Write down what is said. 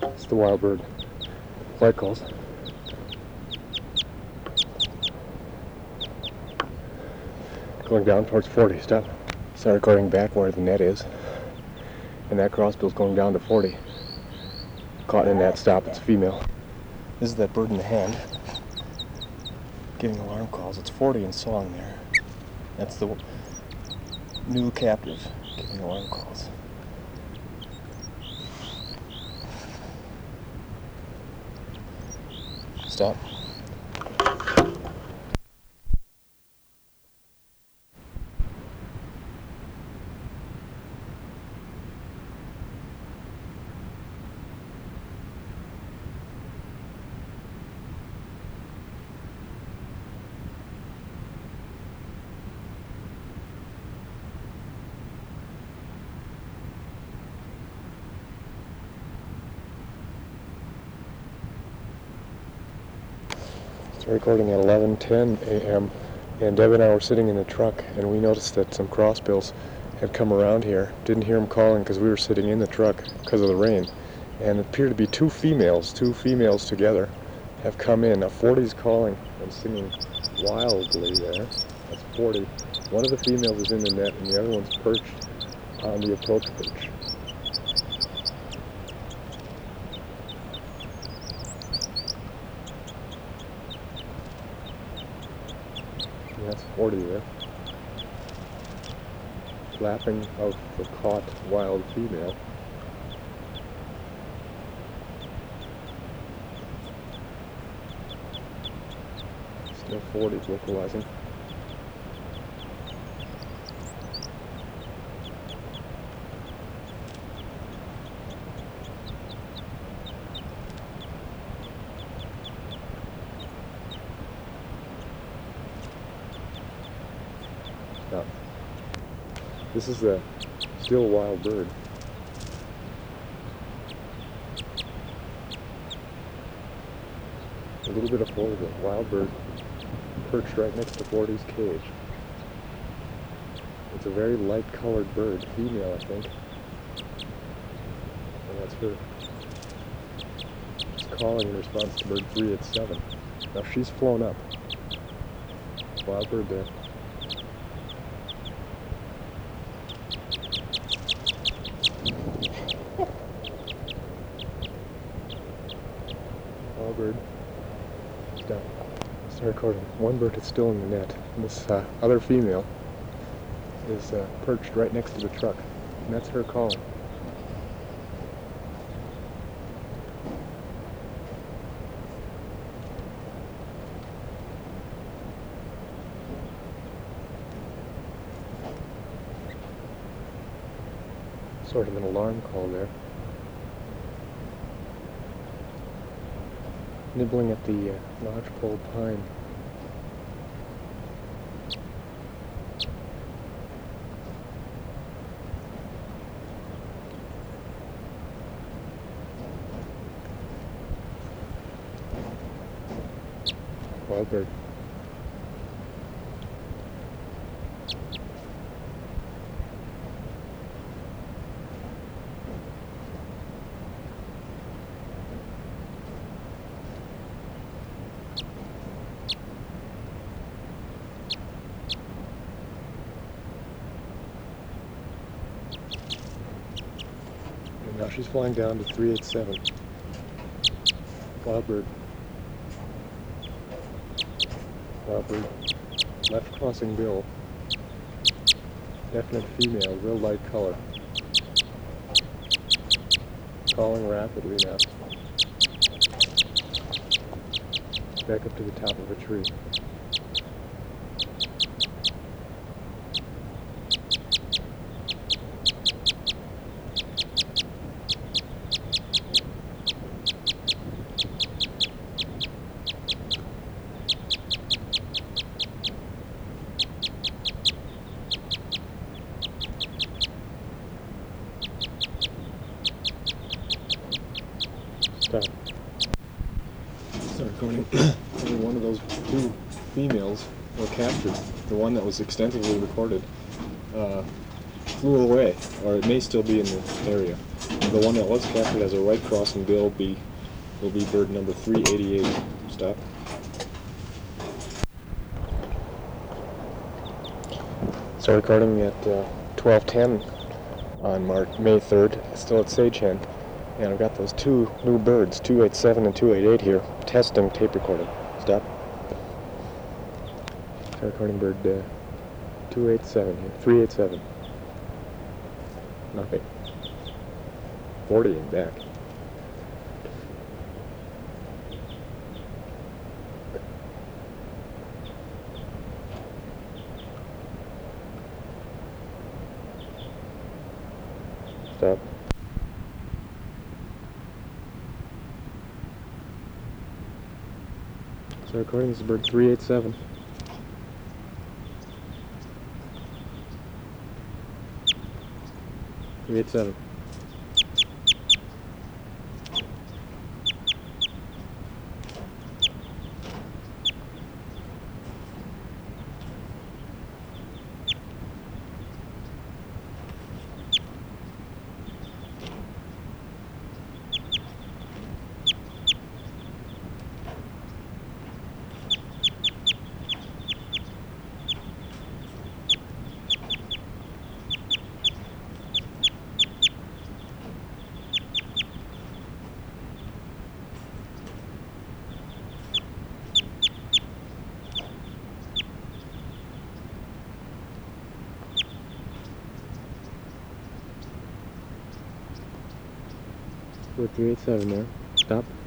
It's the wild bird flight calls. Going down towards 40. Stop. Start recording back where the net is. And that crossbill's going down to 40. Caught in that stop. It's a female. This is that bird in the hand giving alarm calls. It's 40 in song there. That's the new captive giving alarm calls. Stop. Recording at 11:10 a.m. and Deb and I were sitting in the truck and we noticed that some crossbills had come around here. Didn't hear them calling because we were sitting in the truck because of the rain, and it appeared to be two females together have come in. Now 40's calling and singing wildly there. That's 40. One of the females is in the net and the other one's perched on the approach perch. That's 40 there. Lapping of the caught wild female. Still 40 vocalizing. Now, this is the still wild bird. A little bit of photo, wild bird perched right next to 40's cage. It's a very light colored bird, female I think. And that's her. It's calling in response to bird 387. Now she's flown up. Wild bird there. Wild bird. Stop. Start recording. One bird is still in the net. And this other female is perched right next to the truck. And that's her calling. Sort of an alarm call there. Nibbling at the lodgepole pine. Wild bird. Now she's flying down to 387. Wild bird. Wild bird. Left crossing bill. Definite female, real light color. Calling rapidly now. Back up to the top of a tree. Stop. Start recording. Only one of those two females were captured. The one that was extensively recorded flew away, or it may still be in the area. The one that was captured as a right crossing bill will be bird number 388. Stop. So recording at 12:10 on May 3rd, still at Sagehen, and I've got those two new birds, 287 and 288 here, testing tape recording. Stop. So recording bird 287 here, 387. Nothing. 40 and back. Stop. So recording, this is bird 387. Three-eight-seven. Bird 387 there. Stop.